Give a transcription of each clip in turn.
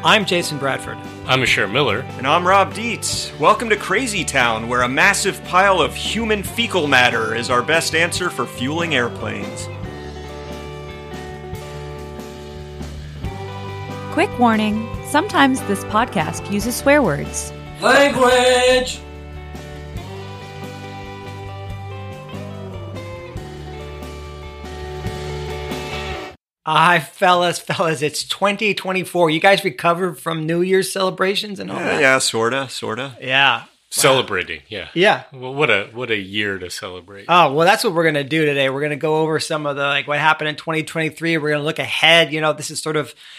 I'm Jason Bradford. I'm Asher Miller. And I'm Rob Dietz. Welcome to Crazy Town, where a massive pile of human fecal matter is our best answer for fueling airplanes. Quick warning, sometimes this podcast uses swear words. Language! Hi, fellas, it's 2024. You guys recovered from New Year's celebrations and all that? Yeah, sorta. Yeah. Celebrating, yeah. Yeah. Well, what a year to celebrate. Oh, well, that's what we're going to do today. We're going to go over some of the, what happened in 2023. We're going to look ahead. You know, this is our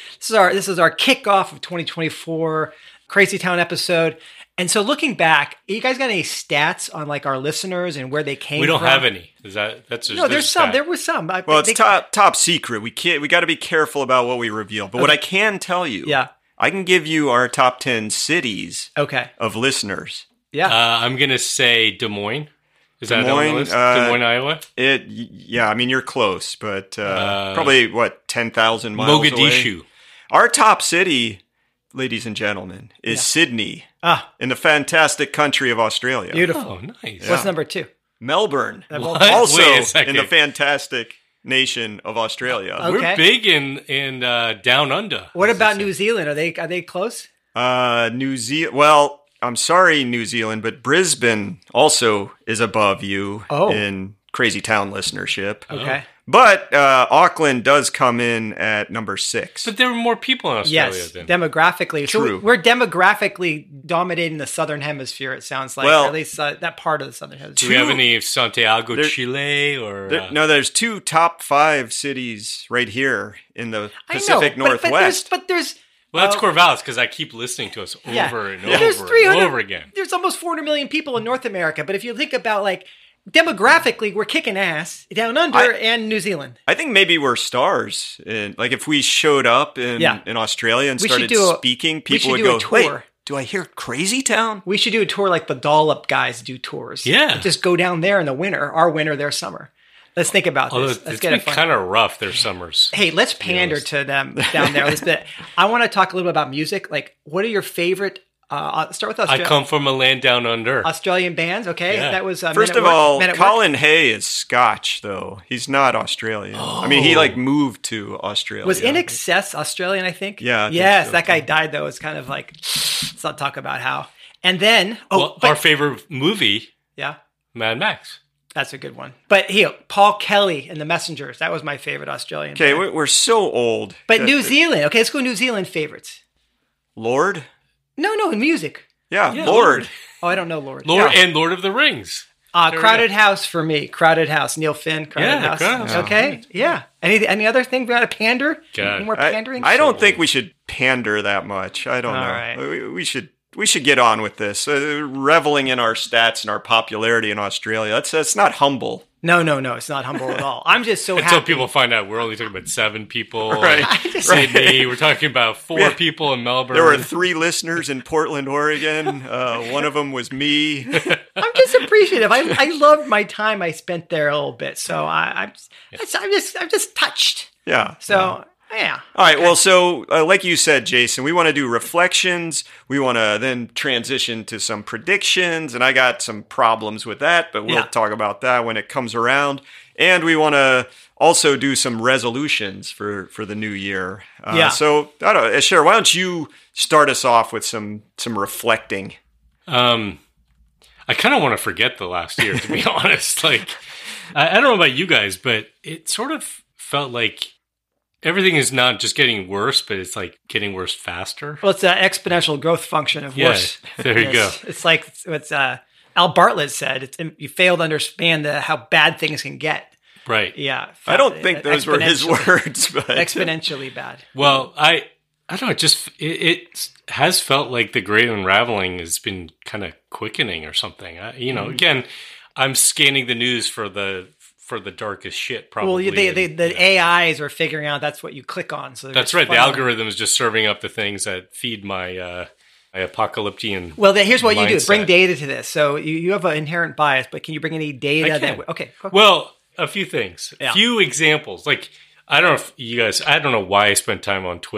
kickoff of 2024 Crazy Town episode. And so looking back, you guys got any stats on our listeners and where they came from? We don't have any. That's no, there's some. There was some. Well, it's top secret. We got to be careful about what we reveal. But what I can tell you, I can give you our top 10 cities of listeners. Yeah. I'm going to say Des Moines. Is that on the list? Des Moines, Iowa? Yeah, I mean, you're close, but probably, 10,000 miles Mogadishu. away? Our top city, ladies and gentlemen, is Sydney, in the fantastic country of Australia. Beautiful. Oh, nice. Yeah. What's number 2? Melbourne, What? also Wait a second. in the fantastic nation of Australia. Okay. We're big in Down Under. What about New Zealand? Are they close? New Zealand, well, I'm sorry, New Zealand, but Brisbane also is above you in Crazy Town listenership. Okay. But Auckland does come in at number 6. But there were more people in Australia Yes, then. demographically. True. So we're demographically dominating the southern hemisphere, it sounds like. Well, or at least that part of the southern hemisphere. Do we have any Santiago, Chile? Or No, there's 2 top 5 cities right here in the Pacific Northwest. But there's Well, that's Corvallis, because I keep listening to us over and There's over 300 and over again. There's almost 400 million people in North America. But if you think about demographically, we're kicking ass down under and New Zealand. I think maybe we're stars. If we showed up in Australia and started speaking, people would go, "Wait, do I hear Crazy Town?" We should do a tour like the Dollop guys do tours. Yeah. Just go down there in the winter, our winter, their summer. Let's think about Although this. Let's it's get been it fun. kind of rough their summers. Hey, let's pander to them down there. I want to talk a little bit about music. What are your favorite? Start with Australia. I come from a land down under. Australian bands. Okay, Yeah. that was First of all, Colin Hay is Scotch, though he's not Australian. I mean, he moved to Australia. Was In Excess Australian? I think. Yeah. I think yes, so. that guy died though. It's kind of let's not talk about how. And then, our favorite movie, yeah, Mad Max. that's a good one. But Paul Kelly and the Messengers. That was my favorite Australian. Okay, band. we're so old. But New Zealand. Okay, let's go New Zealand favorites. Lord? No, in music. Yeah, Yeah, Lord. Oh, I don't know Lord. And Lord of the Rings. Crowded House for me. Crowded House. Neil Finn. Crowded House. Crowded House. Okay. Yeah. Any other thing we got to pander? God. Any more pandering? I don't think we should pander that much. I don't know. right. We should get on with this. Reveling in our stats and our popularity in Australia. That's not humble. No, it's not humble at all. I'm just so Until happy. people find out we're only talking about 7 people Right. in Sydney. We're talking about 4 people in Melbourne. There were 3 listeners in Portland, Oregon. One of them was me. I'm just appreciative. I loved my time I spent there a little bit. So I'm just touched. Yeah. So yeah. All right. Well, so like you said, Jason, we want to do reflections. We want to then transition to some predictions, and I got some problems with that, but we'll talk about that when it comes around. And we want to also do some resolutions for the new year. So I don't know, Asher, why don't you start us off with some reflecting? I kind of want to forget the last year, to be honest. I don't know about you guys, but it sort of felt like everything is not just getting worse, but it's getting worse faster. Well, it's an exponential growth function of worse. There you go. It's like what Al Bartlett said. You fail to understand how bad things can get. Right. Yeah. I don't think those were his words, but exponentially bad. Well, I don't know. It has felt like the great unraveling has been kind of quickening or something. Again, I'm scanning the news for the darkest shit, probably. Well, the AIs are figuring out that's what you click on. So that's right. The algorithm is just serving up the things that feed my apocalyptic. Well, here's what mindset. you do: bring data to this. So you have an inherent bias, but can you bring any data? I can. Okay. Well, a few things, Yeah. few examples. I don't know if you guys. I don't know why I spent time on Twitter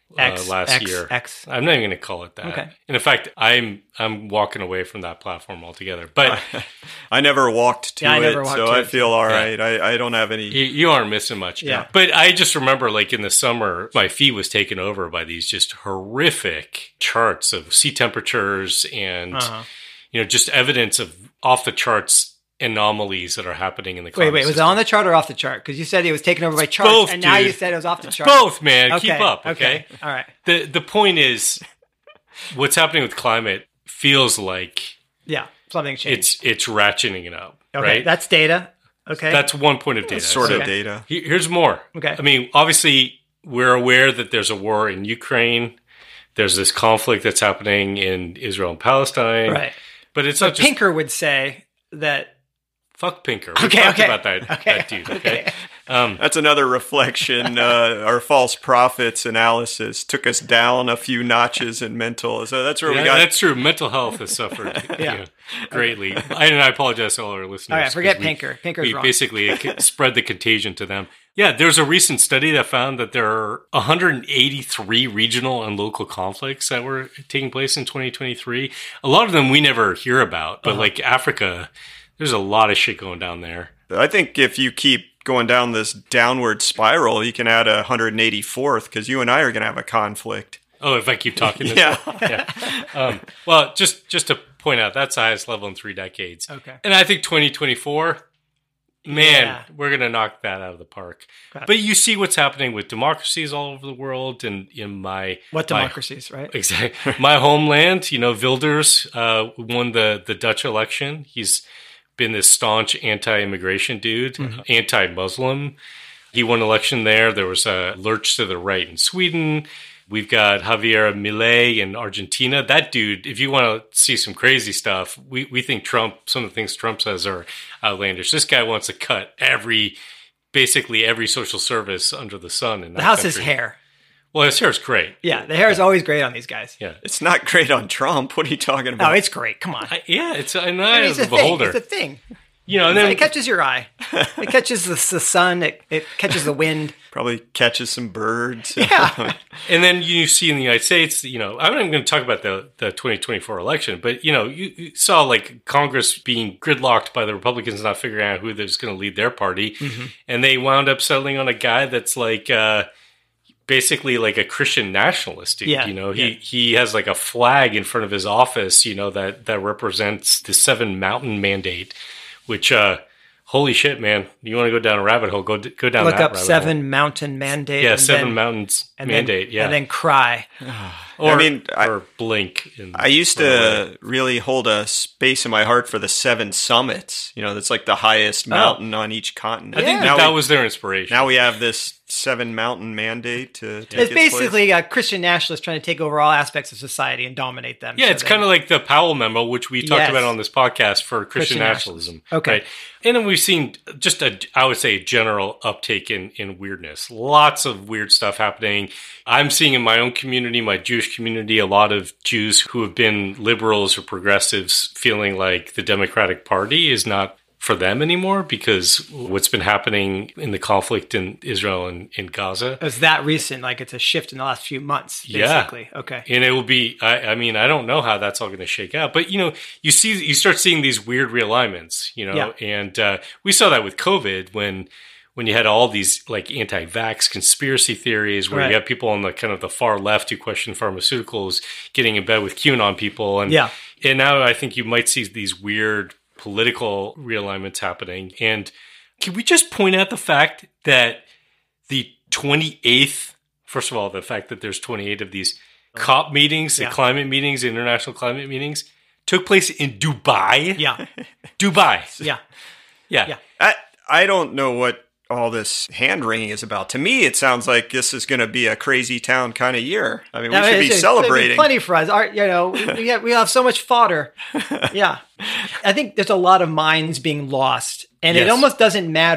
last year. X. I'm not even going to call it that. Okay. And in fact, I'm walking away from that platform altogether. But I never walked to I it, never walked so to I it. feel all right. I don't have any. you aren't missing much. Yeah. But I just remember, like in the summer, my feed was taken over by these just horrific charts of sea temperatures and just evidence of off the charts anomalies that are happening in the climate Wait, was it system. on the chart or off the chart? Because you said it was taken over by charts, both, and now dude. you said it was off the It's chart. both, man. Okay, Keep up, okay? All right. The point is, what's happening with climate feels like Yeah, something changed. it's ratcheting it up, Okay, right? that's data. Okay. That's one point of data. Sort of Okay. data. Here's more. Okay. I mean, obviously, we're aware that there's a war in Ukraine. There's this conflict that's happening in Israel and Palestine. right. But it's So not just Pinker would say that. fuck Pinker. We Okay, talked okay. about that dude, okay? That's another reflection. Our false prophets analysis took us down a few notches in mental. So that's where we got. That's true. Mental health has suffered greatly. And I apologize to all our listeners. All right, forget 'cause Pinker. Pinker's we wrong. basically spread the contagion to them. Yeah, there's a recent study that found that there are 183 regional and local conflicts that were taking place in 2023. A lot of them we never hear about, but like Africa, there's a lot of shit going down there. I think if you keep going down this downward spiral, you can add a 184th because you and I are going to have a conflict. Oh, if I keep talking this Yeah. yeah. Well, just to point out, that's the highest level in 3 decades. Okay. And I think 2024, man, Yeah. we're going to knock that out of the park. Okay. But you see what's happening with democracies all over the world, and in my What democracies, right? exactly my homeland, Wilders won the Dutch election. He's been this staunch anti-immigration dude, anti-Muslim. He won election there. There was a lurch to the right in Sweden. We've got Javier Milei in Argentina. That dude, if you want to see some crazy stuff, we think some of the things Trump says are outlandish. This guy wants to cut basically every social service under the sun in that How's his country. hair? Well, his hair is great. Yeah, the hair is always great on these guys. Yeah. It's not great on Trump. What are you talking No, about? it's great. Come on. It's an I mean, eye of it's the a thing. beholder. It's a thing. And then It catches your eye. It catches the sun. It catches the wind. Probably catches some birds. Yeah. And then you see in the United States, I'm not even going to talk about the 2024 election, but, you saw like Congress being gridlocked by the Republicans not figuring out who was going to lead their party. And they wound up settling on a guy that's like basically like a Christian nationalist dude. Yeah, He has like a flag in front of his office, that represents the 7 Mountain Mandate, which holy shit, man! You want to go down a rabbit hole? Go down. Look that up rabbit 7 hole. Mountain Mandate. Yeah, and 7 then- Mountains and Mandate. then, and then cry. Or, I mean, or blink. I used to really hold a space in my heart for the 7 summits. That's like the highest mountain on each continent. I think Yeah. that was their inspiration. Now we have this 7 mountain mandate to take It's its basically a Christian nationalist trying to take over all aspects of society and dominate them. Yeah, So it's they- kind of like the Powell memo, which we talked Yes. about on this podcast for Christian Christian nationalism. Okay. Right? And then we've seen just I would say, general uptake in weirdness. Lots of weird stuff happening. I'm seeing in my own community, my Jewish community, a lot of Jews who have been liberals or progressives feeling like the Democratic Party is not for them anymore because what's been happening in the conflict in Israel and in Gaza. It's that recent, like it's a shift in the last few months, Yeah. basically. Okay. And it will be, I mean, I don't know how that's all going to shake out, but you start seeing these weird realignments, Yeah. and we saw that with COVID when you had all these like anti-vax conspiracy theories where Right. you have people on the kind of the far left who question pharmaceuticals getting in bed with QAnon people. And, Yeah. and now I think you might see these weird political realignments happening. And can we just point out the fact that the 28th, first of all, the fact that there's 28 of these COP meetings, the Yeah. climate meetings, the international climate meetings, took place in Dubai. Yeah. Dubai. Yeah. Yeah. Yeah. I don't know what all this hand wringing is about. To me, it sounds like this is going to be a crazy town kind of year. I mean, we should be There'll be celebrating. plenty for us. We have so much fodder. Yeah. I think there's a lot of minds being lost. And it Yes. almost doesn't matter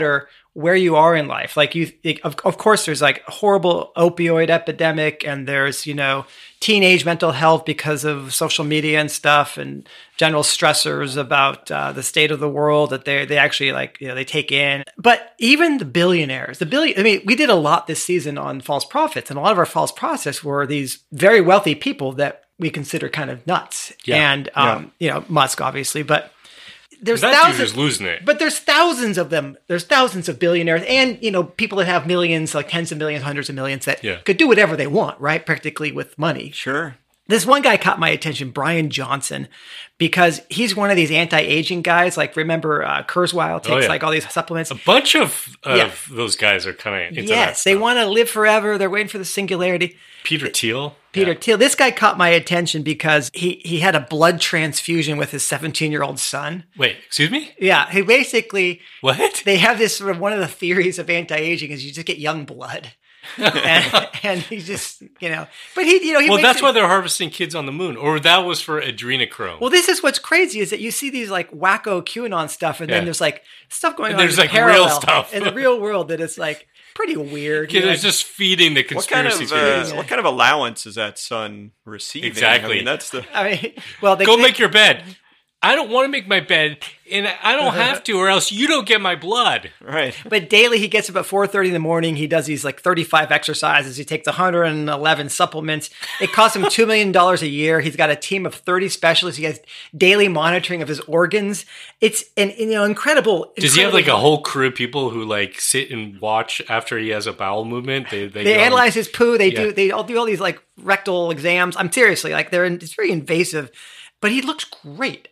where you are in life. Like of course, there's like a horrible opioid epidemic, and there's, teenage mental health because of social media and stuff, and general stressors about the state of the world that they actually they take in. But even the billionaires, we did a lot this season on false prophets, and a lot of our false prophets were these very wealthy people that we consider kind of nuts. Yeah. And Musk obviously, but there's that thousands, dude is losing it. but there's thousands of them. There's thousands of billionaires, and people that have millions, like tens of millions, hundreds of millions, that could do whatever they want, right? Practically with money. Sure. This one guy caught my attention, Brian Johnson, because he's one of these anti-aging guys. Like, remember Kurzweil takes like all these supplements. A bunch of those guys are kind of into that Yes, they stuff. want to live forever. They're waiting for the singularity. Peter Thiel. Thiel. This guy caught my attention because he had a blood transfusion with his 17-year-old son. Wait, excuse me? Yeah, he basically... What? They have this sort of, one of the theories of anti-aging is you just get young blood. and he just, but he well, that's why they're harvesting kids on the moon, or that was for adrenochrome. Well, this is what's crazy is that you see these like wacko QAnon stuff, and then there's like stuff going on. There's in like parallel real stuff in the real world that is like pretty weird. It's just feeding the conspiracy theories. What kind of allowance is that son receiving? Exactly. I mean, that's the. Go make your bed. I don't want to make my bed, and I don't have to, or else you don't get my blood. Right. But daily he gets up at 4:30 in the morning. He does these like 35 exercises. He takes 111 supplements. It costs him $2 million a year. He's got a team of 30 specialists. He has daily monitoring of his organs. It's incredible. Does he have like a whole crew of people who like sit and watch after he has a bowel movement? They analyze his poo. They all do all these like rectal exams. I'm seriously like it's very invasive. But he looks great.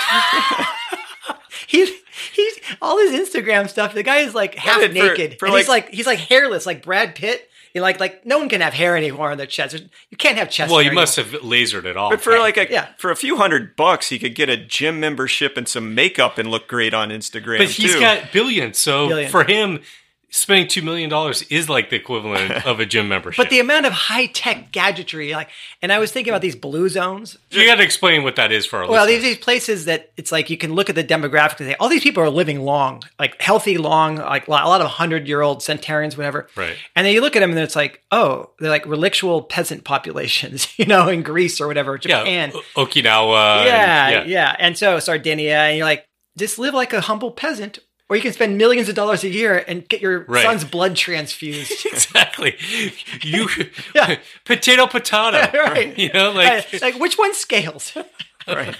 he's all his Instagram stuff. The guy is like half naked, and he's like hairless, like Brad Pitt. Like no one can have hair anymore on their chest. You can't have chest. Well, hair you must have lasered it off. But for for a few $100, he could get a gym membership and some makeup and look great on Instagram. But he's got billions, so for him, spending $2 million is like the equivalent of a gym membership. But the amount of high-tech gadgetry, and I was thinking about these blue zones. You got to explain what that is for our listeners. Well, these places that it's like you can look at the demographics and say, all these people are living long, like healthy, long, like a lot of 100-year-old centenarians, whatever. Right. And then you look at them and it's like, oh, they're like relictual peasant populations, in Greece or whatever, Japan. Yeah, Okinawa. Yeah. And so Sardinia, and you're like, just live like a humble peasant. Or you can spend millions of dollars a year and get your son's blood transfused. Exactly. Potato. Right. Like which one scales? Right.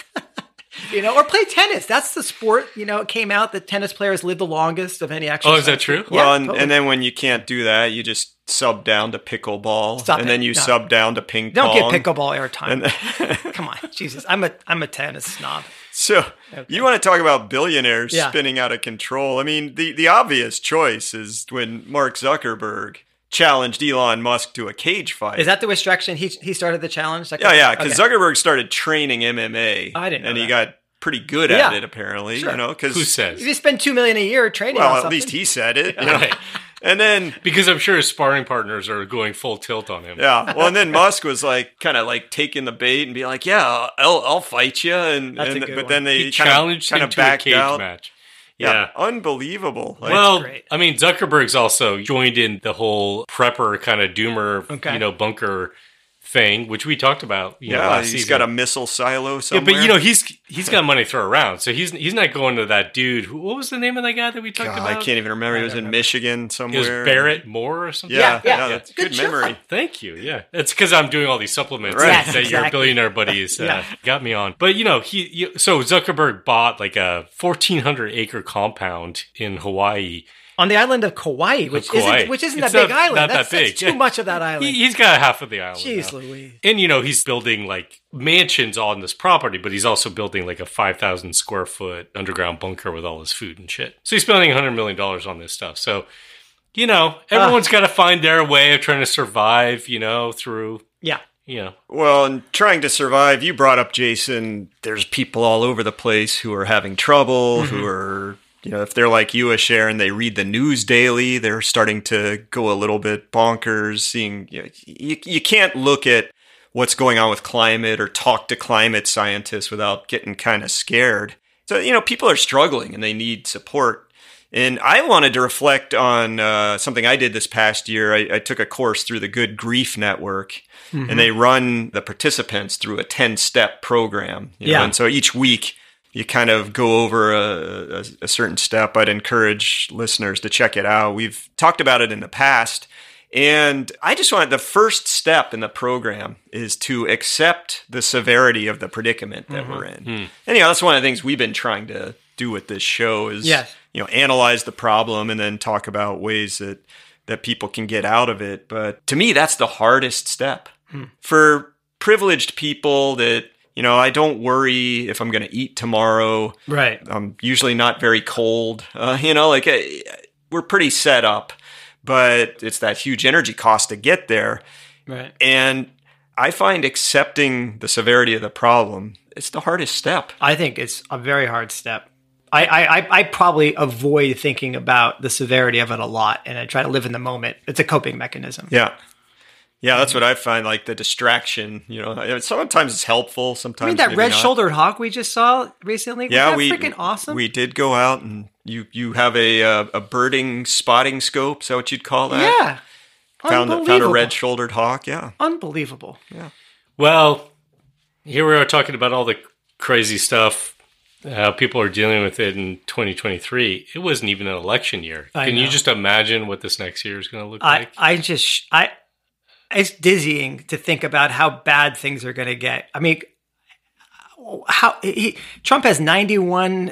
Or play tennis. That's the sport. It came out that tennis players live the longest of any exercise. Oh, is that true? Well, and then when you can't do that, you just sub down to pickleball. Then you sub down to ping pong. Don't get pickleball airtime. Come on, Jesus. I'm a tennis snob. So you want to talk about billionaires spinning out of control? I mean, the obvious choice is when Mark Zuckerberg challenged Elon Musk to a cage fight. Is that the restriction? He started the challenge? Because Zuckerberg started training MMA. I didn't know and that. he got pretty good at it, apparently. Sure. Who says? If you spend $2 million a year training on something. At least he said it. Right. And then, because I'm sure his sparring partners are going full tilt on him. Yeah. Well, and then Musk was like, kind of like taking the bait and be like, "Yeah, I'll fight you." But then they challenged him to a cage match. Yeah, unbelievable. I mean, Zuckerberg's also joined in the whole prepper kind of doomer, bunker thing, which we talked about. Last he's season. Got a missile silo somewhere. Yeah, but he's got money to throw around, so he's not going to that dude. What was the name of that guy that we talked about? I can't even remember. He was in Michigan somewhere. It was Barrett Moore or something. Yeah, that's good memory. Thank you. Yeah, it's because I'm doing all these supplements that your billionaire buddies got me on. But so Zuckerberg bought like a 1,400-acre compound in Hawaii. On the island of Kauai, which isn't a big island. Not that big. That's too much of that island. He's got half of the island. Jeez Louise. And, he's building like mansions on this property, but he's also building like a 5,000 square foot underground bunker with all his food and shit. So he's spending $100 million on this stuff. So, everyone's got to find their way of trying to survive, through. Yeah. Well, and trying to survive, you brought up, Jason, there's people all over the place who are having trouble, who are... if they're like you, Sharon, they read the news daily. They're starting to go a little bit bonkers. Seeing you can't look at what's going on with climate or talk to climate scientists without getting kind of scared. So people are struggling and they need support. And I wanted to reflect on something I did this past year. I took a course through the Good Grief Network, and they run the participants through a 10-step program. You know? And so each week you kind of go over a certain step. I'd encourage listeners to check it out. We've talked about it in the past. And I just wanted the first step in the program is to accept the severity of the predicament that we're in. And, that's one of the things we've been trying to do with this show is, analyze the problem and then talk about ways that people can get out of it. But to me, that's the hardest step. For privileged people that, I don't worry if I'm going to eat tomorrow. Right. I'm usually not very cold. We're pretty set up. But it's that huge energy cost to get there. Right. And I find accepting the severity of the problem, it's the hardest step. I think it's a very hard step. I probably avoid thinking about the severity of it a lot, and I try to live in the moment. It's a coping mechanism. Yeah. Yeah, that's what I find, like the distraction, sometimes it's helpful, sometimes that red-shouldered hawk we just saw recently? Yeah, was that freaking awesome? We did go out and you have a birding spotting scope, is that what you'd call that? Yeah. Found a red-shouldered hawk, yeah. Unbelievable. Yeah. Well, here we are talking about all the crazy stuff, how people are dealing with it in 2023. It wasn't even an election year. Can you just imagine what this next year is going to look like? It's dizzying to think about how bad things are going to get. I mean, Trump has 91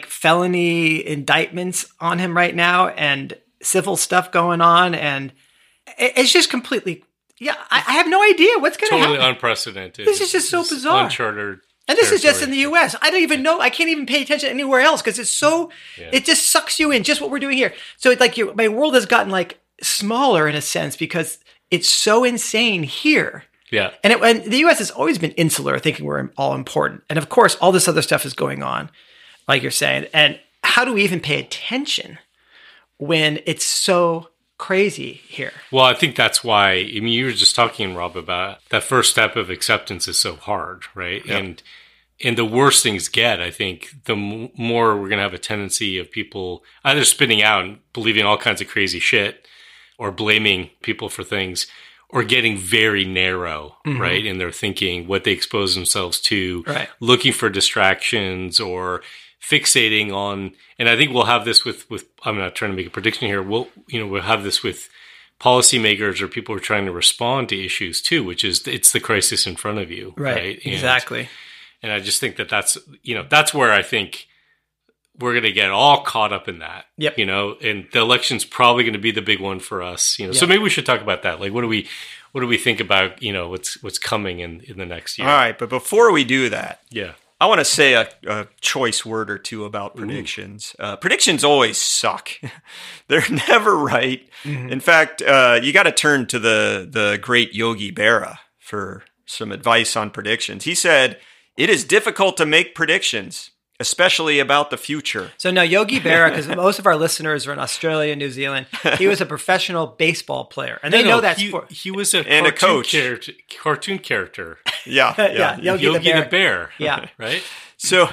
felony indictments on him right now, and civil stuff going on, and it's just completely. Yeah, I have no idea what's going to happen. Totally unprecedented. This is just so bizarre. Uncharted. And this is just in the U.S. I don't even know. I can't even pay attention anywhere else because it's so. Yeah. It just sucks you in. Just what we're doing here. So it's like my world has gotten smaller in a sense because it's so insane here. Yeah. And the U.S. has always been insular, thinking we're all important. And of course, all this other stuff is going on, like you're saying. And how do we even pay attention when it's so crazy here? Well, I think that's why, you were just talking, Rob, about that first step of acceptance is so hard, right? Yep. And the worse things get, I think, the more we're going to have a tendency of people either spinning out and believing all kinds of crazy shit or blaming people for things or getting very narrow, right, in their thinking, what they expose themselves to, right, looking for distractions or fixating on, and I think we'll have this with I'm not trying to make a prediction here. We'll have this with policymakers or people who are trying to respond to issues too, which is it's the crisis in front of you, right? Exactly. And I just think that's where I think we're going to get all caught up in that. Yep. And the election's probably going to be the big one for us. Yep. So maybe we should talk about that. What do we think about what's coming in the next year? All right, but before we do that, yeah, I want to say a choice word or two about predictions. Predictions always suck. They're never right. Mm-hmm. In fact, you got to turn to the great Yogi Berra for some advice on predictions. He said, "It is difficult to make predictions, especially about the future." So now Yogi Berra, because most of our listeners are in Australia and New Zealand, he was a professional baseball player, and they know that sport. He was a cartoon character. Yeah. Yogi the Bear. Yeah, right. So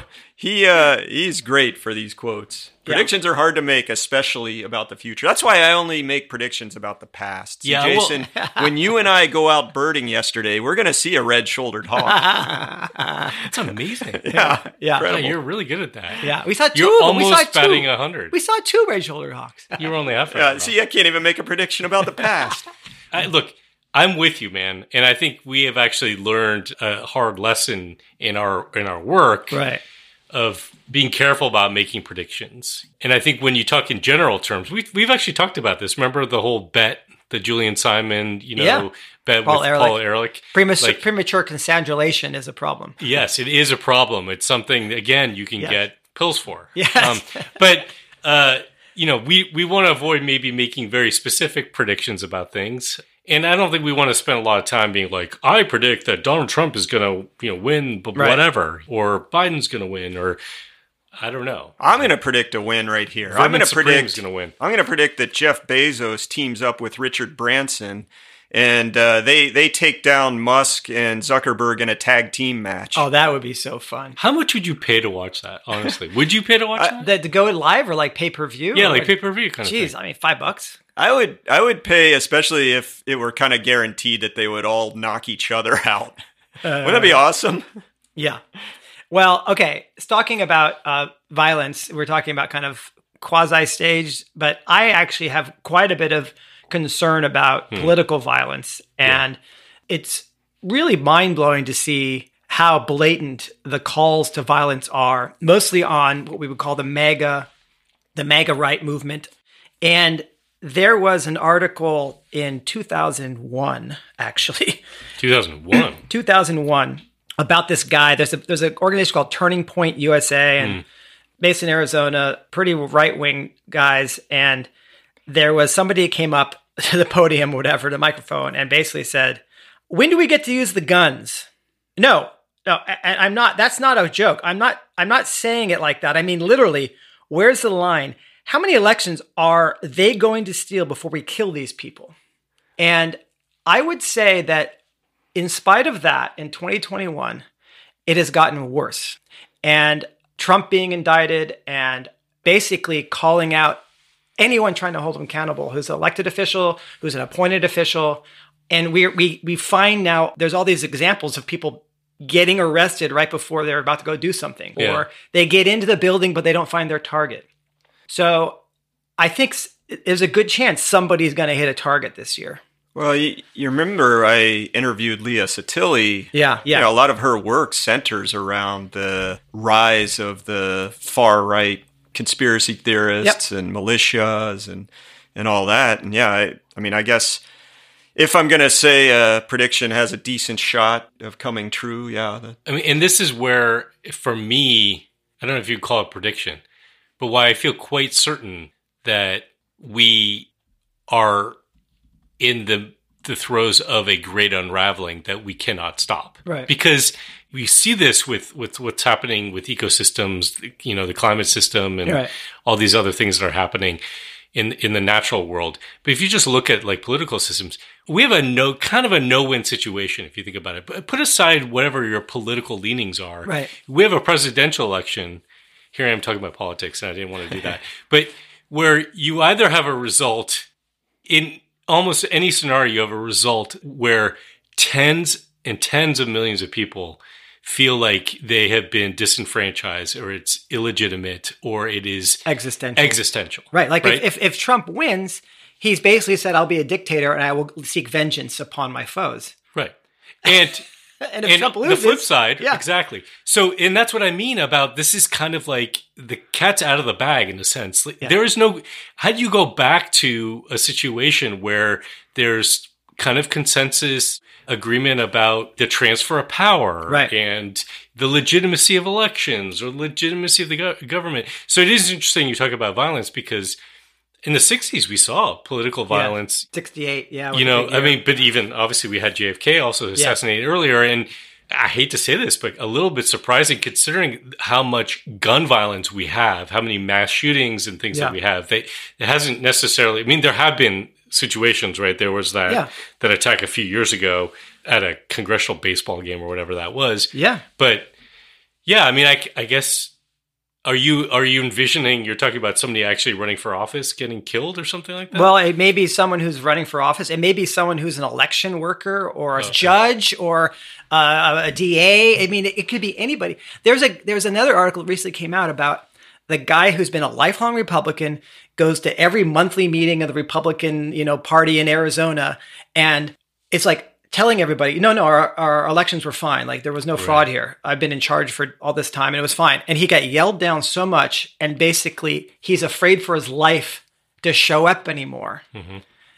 he's great for these quotes. Predictions are hard to make, especially about the future. That's why I only make predictions about the past. So Jason, when you and I go out birding yesterday, we're going to see a red-shouldered hawk. That's amazing. Yeah. You're really good at that. Yeah, we saw two. You're almost batting 100. We saw two red-shouldered hawks. You were only half. Yeah. See, I can't even make a prediction about the past. Look, I'm with you, man, and I think we have actually learned a hard lesson in our work, right, of being careful about making predictions. And I think when you talk in general terms, we've actually talked about this. Remember the whole bet, the Julian Simon, bet Paul with Ehrlich. Paul Ehrlich? Premature consanguination is a problem. Yes, it is a problem. It's something, again, you can get pills for. Yes. But we want to avoid maybe making very specific predictions about things. And I don't think we want to spend a lot of time being like, I predict that Donald Trump is going to, win, but whatever, or Biden's going to win, or I don't know. I'm going to predict a win right here. I'm going to predict going to win. I'm going to predict that Jeff Bezos teams up with Richard Branson, and they take down Musk and Zuckerberg in a tag team match. Oh, that would be so fun. How much would you pay to watch that, honestly? Would you pay to watch that? To go live or like pay-per-view? Yeah, like pay-per-view kind of thing. Jeez, I mean, $5. I would pay, especially if it were kind of guaranteed that they would all knock each other out. Wouldn't that be awesome? Yeah. Well, okay. Talking about violence, we're talking about kind of quasi-staged, but I actually have quite a bit of concern about political violence. And it's really mind-blowing to see how blatant the calls to violence are, mostly on what we would call the MAGA right movement. And there was an article in 2001, actually. 2001? 2001, about this guy. There's an organization called Turning Point USA, and based in Arizona, pretty right-wing guys. And there was somebody that came up to the podium, whatever, the microphone, and basically said, "When do we get to use the guns?" No, I'm not. That's not a joke. I'm not saying it like that. I mean, literally, where's the line? How many elections are they going to steal before we kill these people? And I would say that in spite of that, in 2021, it has gotten worse. And Trump being indicted and basically calling out anyone trying to hold him accountable, who's an elected official, who's an appointed official. And we find now there's all these examples of people getting arrested right before they're about to go do something, or they get into the building, but they don't find their target. So I think there's a good chance somebody's going to hit a target this year. Well, you remember I interviewed Leah Sottile. Yeah. You know, a lot of her work centers around the rise of the far-right conspiracy theorists and militias and all that. And yeah, I mean, I guess if I'm going to say a prediction has a decent shot of coming true, I mean, and this is where, for me, I don't know if you'd call it prediction, but why I feel quite certain that we are in the throes of a great unraveling that we cannot stop. Right. Because we see this with what's happening with ecosystems, you know, the climate system and all these other things that are happening in the natural world. But if you just look at like political systems, we have a no-win situation if you think about it. But put aside whatever your political leanings are. Right. We have a presidential election. Here I am talking about politics, and I didn't want to do that. But where you either have a result in almost any scenario, you have a result where tens and tens of millions of people feel like they have been disenfranchised, or it's illegitimate, or it is existential. Right. Like if Trump wins, he's basically said, "I'll be a dictator and I will seek vengeance upon my foes." Right. And and if Trump loses, the flip side, exactly. So, and that's what I mean about this is kind of like the cat's out of the bag in a sense. There is no, how do you go back to a situation where there's kind of consensus agreement about the transfer of power and the legitimacy of elections or legitimacy of the government? So it is interesting you talk about violence, because in the 60s, we saw political violence. 68, You know, I mean, but even obviously we had JFK also assassinated earlier. And I hate to say this, but a little bit surprising considering how much gun violence we have, how many mass shootings and things that we have. It hasn't necessarily, I mean, there have been situations, right? There was that attack a few years ago at a congressional baseball game or whatever that was. Yeah. But yeah, I mean, I guess... Are you envisioning, you're talking about somebody actually running for office getting killed or something like that? Well, it may be someone who's running for office. It may be someone who's an election worker or a judge or a DA. I mean, it could be anybody. There's another article that recently came out about the guy who's been a lifelong Republican, goes to every monthly meeting of the Republican, party in Arizona. And it's like, telling everybody, no, our elections were fine. Like there was no fraud here. I've been in charge for all this time and it was fine. And he got yelled down so much. And basically he's afraid for his life to show up anymore. Mm-hmm.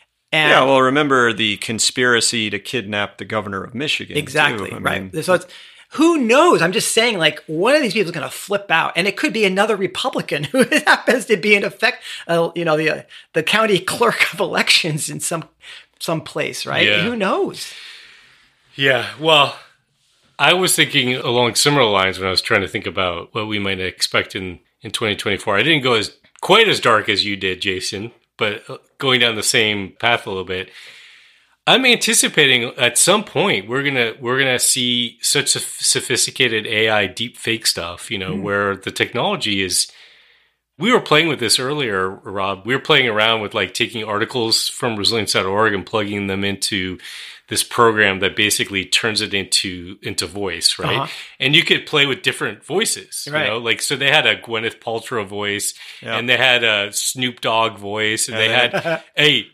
And well, remember the conspiracy to kidnap the governor of Michigan. Exactly. Too. Right. So who knows? I'm just saying, like, one of these people is going to flip out, and it could be another Republican who happens to be in effect, the county clerk of elections in some place, right? Yeah. Who knows? Yeah, well, I was thinking along similar lines when I was trying to think about what we might expect in 2024. I didn't go quite as dark as you did, Jason, but going down the same path a little bit. I'm anticipating at some point we're gonna see such a sophisticated AI deep fake stuff, where the technology is. We were playing with this earlier, Rob. We were playing around with like taking articles from Resilience.org and plugging them into this program that basically turns it into voice, right? Uh-huh. And you could play with different voices, right. Like so they had a Gwyneth Paltrow voice, and they had a Snoop Dogg voice, and they had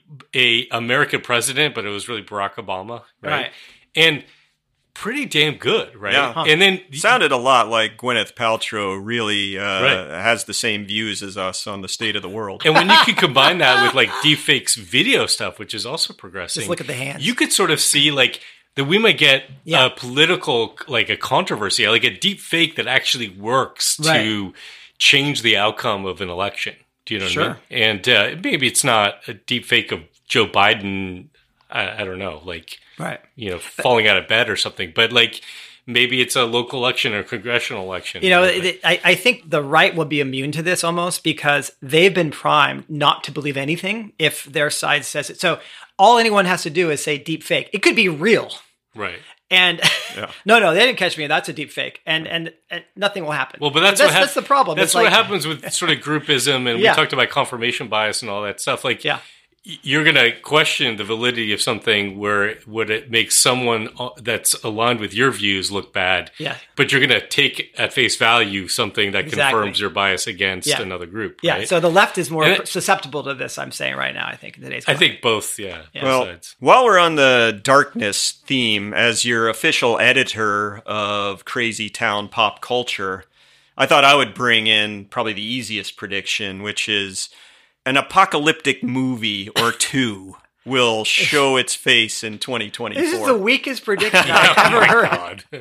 a American president, but it was really Barack Obama, right? And pretty damn good, right? Yeah. Huh. And then sounded a lot like Gwyneth Paltrow really has the same views as us on the state of the world. And when you can combine that with like deepfakes video stuff, which is also progressing, just look at the hands. You could sort of see like that we might get a political, like a controversy, like a deep fake that actually works to change the outcome of an election. Do you know what I mean? And maybe it's not a deep fake of Joe Biden. I don't know, like, falling out of bed or something. But like, maybe it's a local election or congressional election. I think the right will be immune to this almost because they've been primed not to believe anything if their side says it. So all anyone has to do is say deep fake. It could be real. Right. And no, they didn't catch me. That's a deep fake. And nothing will happen. Well, but that's the problem. That's what happens with sort of groupism. And we talked about confirmation bias and all that stuff. Like, you're going to question the validity of something where would it make someone that's aligned with your views look bad. Yeah. But you're going to take at face value something that confirms your bias against another group. Yeah. Right? So the left is more susceptible to this, I'm saying right now, I think, in today's climate. I think both, Well, sides. While we're on the darkness theme, as your official editor of Crazy Town Pop Culture, I thought I would bring in probably the easiest prediction, which is an apocalyptic movie or two will show its face in 2024. This is the weakest prediction I've ever heard.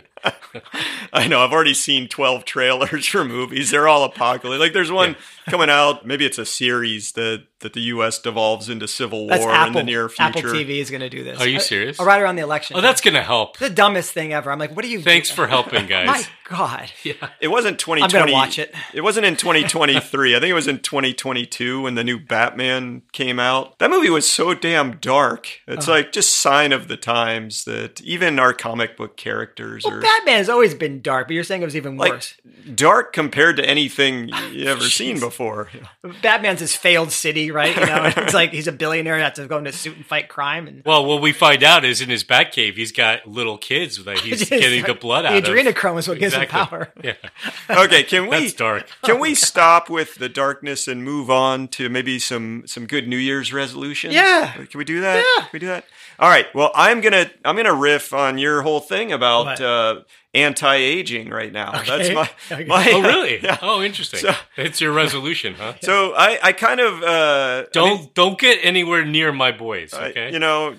I know. I've already seen 12 trailers for movies. They're all apocalyptic. Like there's one coming out. Maybe it's a series that the U.S. devolves into civil war in the near future. Apple TV is going to do this. Are you serious? Right around the election. Oh, that's going to help. The dumbest thing ever. I'm like, what are you Thanks for helping, guys. My God. Yeah. It wasn't 2020. I'm going to watch it. It wasn't in 2023. I think it was in 2022 when the new Batman came out. That movie was so damn dark. It's like just sign of the times that even our comic book characters are... Batman has always been dark, but you're saying it was even worse. Dark compared to anything you ever seen before. Batman's his failed city, right? It's like he's a billionaire and has to go into a suit and fight crime. And well, what we find out is in his Batcave, he's got little kids that he's getting the blood out of. Adrenochrome is what gives him power. Yeah. Okay, can we? That's dark. Can we stop with the darkness and move on to maybe some good New Year's resolutions? Yeah. Can we do that? Yeah. Can we do that? All right. Well, I'm gonna riff on your whole thing about anti-aging right now. Okay. That's my oh, really? Yeah. Oh, interesting. So, it's your resolution, huh? So I kind of don't get anywhere near my boys. Okay.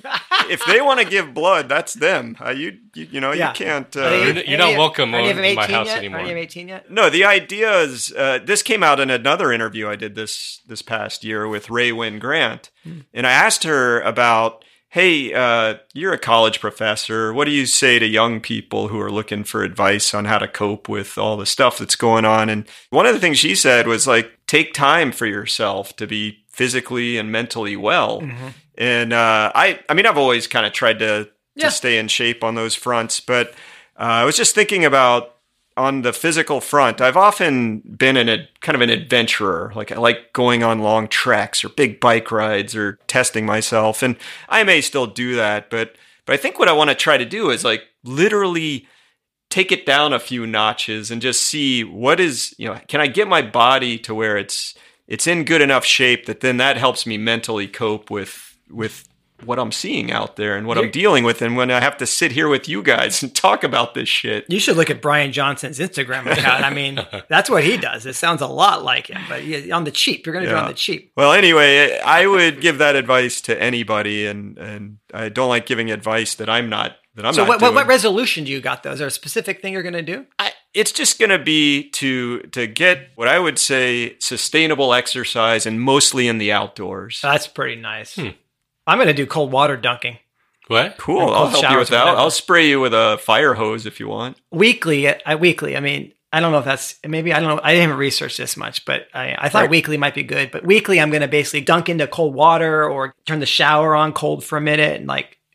If they want to give blood, that's them. You can't. You're not welcome on my house yet? anymore. Are you 18 yet? No, the idea is this came out in another interview I did this past year with Ray Wynn Grant, and I asked her about, hey, you're a college professor. What do you say to young people who are looking for advice on how to cope with all the stuff that's going on? And one of the things she said was like, take time for yourself to be physically and mentally well. Mm-hmm. And I've always kind of tried to stay in shape on those fronts. But I was just thinking about on the physical front, I've often been kind of an adventurer. Like I like going on long treks or big bike rides or testing myself. And I may still do that, but I think what I want to try to do is like literally take it down a few notches and just see what is, can I get my body to where it's in good enough shape that then that helps me mentally cope with what I'm seeing out there and what I'm dealing with, and when I have to sit here with you guys and talk about this shit. You should look at Brian Johnson's Instagram account. I mean, that's what he does. It sounds a lot like him, but on the cheap. You're going to do it on the cheap. Well, anyway, I would give that advice to anybody, and I don't like giving advice that I'm not. So what resolution do you got, though? Is there a specific thing you're going to do? It's just going to be to get what I would say sustainable exercise, and mostly in the outdoors. That's pretty nice. I'm going to do cold water dunking. What? Cool. I'll help you with that. I'll spray you with a fire hose if you want. Weekly. I mean, I don't know if that's, maybe, I don't know. I haven't researched this much, but I thought weekly might be good. But weekly, I'm going to basically dunk into cold water or turn the shower on cold for a minute and like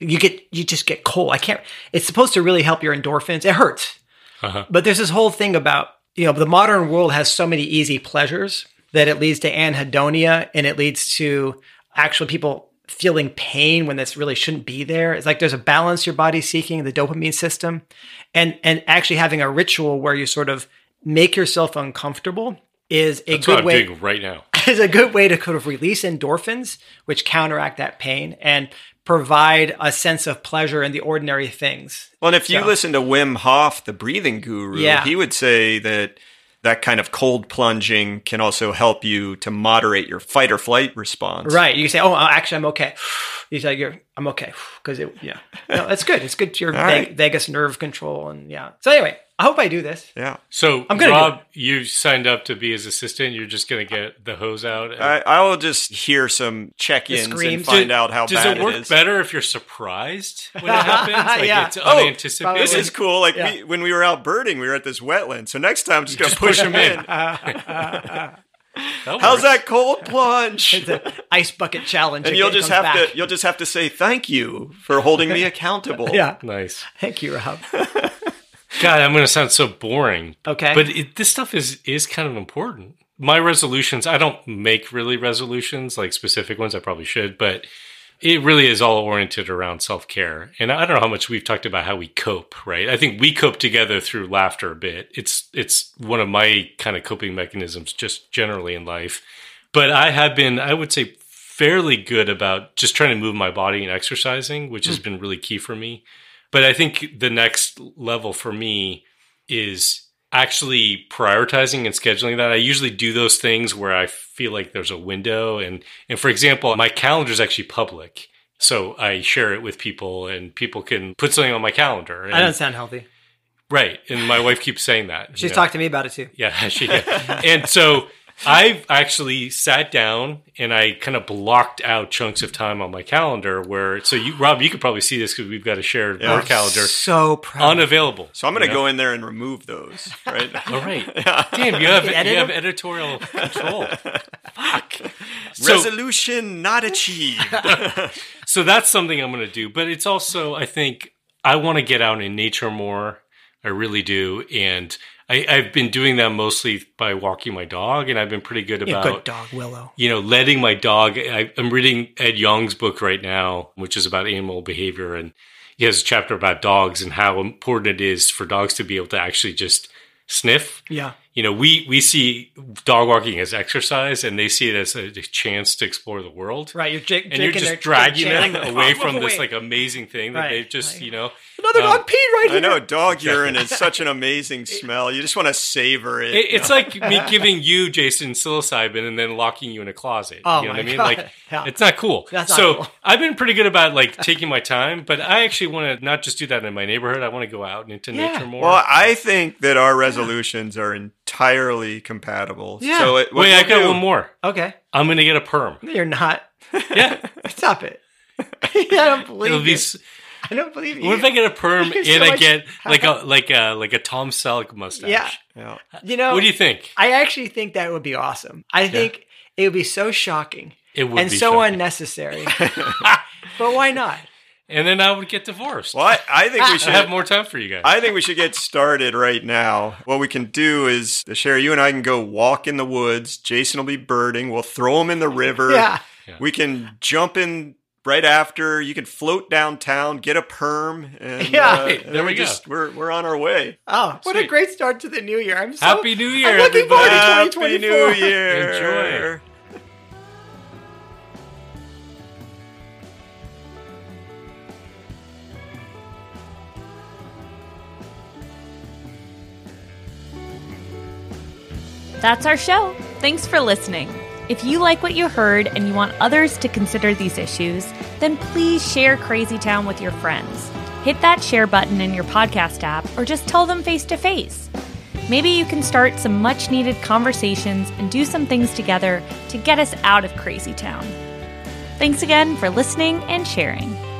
You just get cold. It's supposed to really help your endorphins. It hurts. But there's this whole thing about, the modern world has so many easy pleasures that it leads to anhedonia, and it leads to actual people feeling pain when this really shouldn't be there. It's like there's a balance your body's seeking, the dopamine system, and actually having a ritual where you sort of make yourself uncomfortable is a good way. That's what I'm doing right now. Is a good way to kind of release endorphins, which counteract that pain and provide a sense of pleasure in the ordinary things. Well, and if you listen to Wim Hof, the breathing guru, he would say that kind of cold plunging can also help you to moderate your fight or flight response. Right. You say, "Oh, actually, I'm okay." He's like, "I'm okay," because no, that's good. It's good to your vagus nerve control, and So anyway, I hope I do this. Yeah. So, Rob, you signed up to be his assistant. You're just going to get the hose out. I will just hear some check-ins and find out how bad it is. Does it work better if you're surprised when it happens? Like it's unanticipated. This is cool. Like when we were out birding, we were at this wetland. So next time, I'm just going to push him in. How's that cold plunge? It's an ice bucket challenge. And you'll just have to say thank you for holding me accountable. Yeah. Nice. Thank you, Rob. God, I'm going to sound so boring. Okay. But this stuff is kind of important. My resolutions, I don't make really resolutions, like specific ones. I probably should, but it really is all oriented around self-care. And I don't know how much we've talked about how we cope, right? I think we cope together through laughter a bit. It's one of my kind of coping mechanisms just generally in life. But I have been, I would say, fairly good about just trying to move my body and exercising, which has been really key for me. But I think the next level for me is actually prioritizing and scheduling that. I usually do those things where I feel like there's a window. And for example, my calendar is actually public. So I share it with people and people can put something on my calendar. And, that doesn't sound healthy. Right. And my wife keeps saying that. She's talked to me about it too. Yeah. And so I've actually sat down and I kind of blocked out chunks of time on my calendar Rob, you could probably see this because we've got a shared work calendar. So proud. Unavailable. So I'm going to go in there and remove those, right? All right. Damn, you have editorial control. Fuck. Resolution not achieved. So that's something I'm going to do. But it's also, I think, I want to get out in nature more. I really do. And I've been doing that mostly by walking my dog, and I've been pretty good about good dog, Willow. Letting my dog. I'm reading Ed Yong's book right now, which is about animal behavior, and he has a chapter about dogs and how important it is for dogs to be able to actually just sniff. Yeah. We see dog walking as exercise, and they see it as a chance to explore the world. Right, you're just dragging them away from this like amazing thing that they've just another dog peed right here. I know dog urine is such an amazing smell. You just want to savor it. It's like me giving you, Jason, psilocybin and then locking you in a closet. Oh, you know what I mean? God. Like it's not cool. That's not cool. I've been pretty good about like taking my time, but I actually want to not just do that in my neighborhood. I want to go out and into nature more. Well, I think that our resolutions are entirely compatible. Yeah. So wait, I got one more. Okay. I'm going to get a perm. No, you're not. Yeah. Stop it. I don't believe it. I don't believe you. What if I get a perm and I get like a Tom Selleck mustache? Yeah. What do you think? I actually think that would be awesome. I think it would be so shocking. It would and be so shocking. Unnecessary. But why not? And then I would get divorced. Well, I think we should have more time for you guys. I think we should get started right now. What we can do is, Sherry, you and I can go walk in the woods. Jason will be birding. We'll throw him in the river. Yeah. We can jump in right after. You can float downtown, get a perm, and there we go. We're on our way. Oh, what a great start to the new year! Happy New Year! I'm looking forward to Happy 2024. New Year! Enjoy. That's our show. Thanks for listening. If you like what you heard and you want others to consider these issues, then please share Crazy Town with your friends. Hit that share button in your podcast app or just tell them face to face. Maybe you can start some much needed conversations and do some things together to get us out of Crazy Town. Thanks again for listening and sharing.